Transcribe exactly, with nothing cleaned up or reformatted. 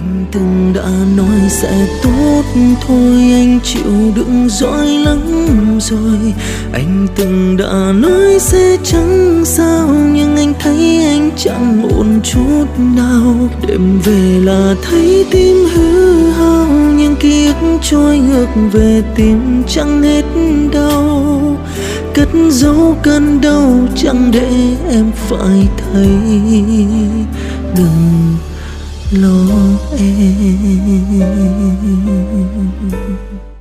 Anh từng đã nói sẽ tốt thôi, anh chịu đựng dõi lắm rồi. Anh từng đã nói sẽ chẳng sao, nhưng anh thấy anh chẳng ổn chút nào. Đêm về là thấy tim hư hao, nhưng ký ức trôi ngược về tim chẳng hết đau. Cất giấu cơn đau chẳng để em phải thấy. Đừng lo em.